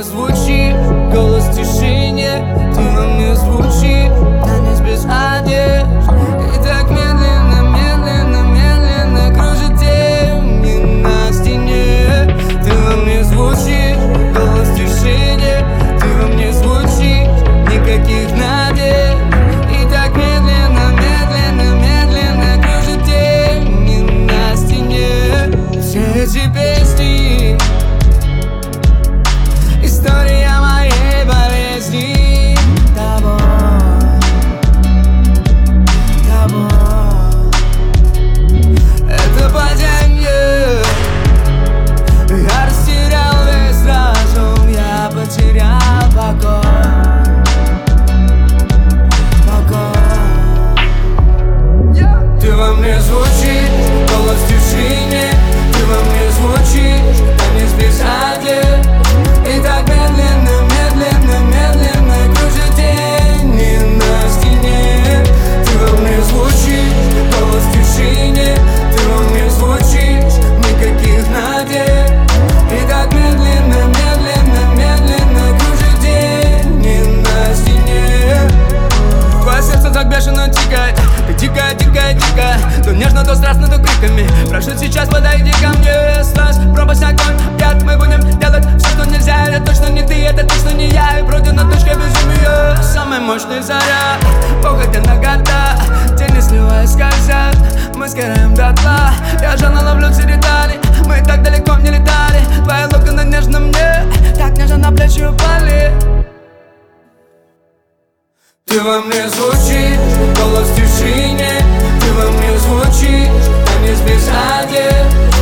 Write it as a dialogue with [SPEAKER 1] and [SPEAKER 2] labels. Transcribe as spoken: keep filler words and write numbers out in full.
[SPEAKER 1] мне звучишь, голос в тишине. Ты во мне звучишь, танец без одежд. И так медленно, медленно, медленно кружит тени на стене. Ты во мне звучишь, голос в тишине. Ты во мне звучишь, никаких надежд. И так медленно, медленно, медленно кружит тени на стене. Все эти песни — история моей болезни. Тобой, тобой это падение. Я растерял весь разум, я потерял покой, покой. Ты во мне звучишь, голос в тишине. Ты во мне звучишь, танец без одежд. И так медленно, медленно, медленно кружит тени на стене. Ты во мне звучишь, голос в тишине. Ты во мне звучишь, никаких надежд. И так медленно, медленно, медленно кружит тени на стене. Твое сердце так бешено тикает, ты дикая, дикая, дикая. То нежно, то страстно, то криками. Прошу, сейчас подойди ко мне. Слазь, пропасть огонь, яд. Мы будем делать все, что нельзя. Это точно не ты, это точно не я. И вроде на точке безумия. Самый мощный заряд, походя на года. Тени сливаясь скользят, мы сгораем дотла. Я жадно ловлю все детали, мы так далеко не летали. Твои локоны нежно мне, так нежно на плечи упали. Ты во мне звучишь, голос в тишине. Ты во мне звучишь, танец без одежд.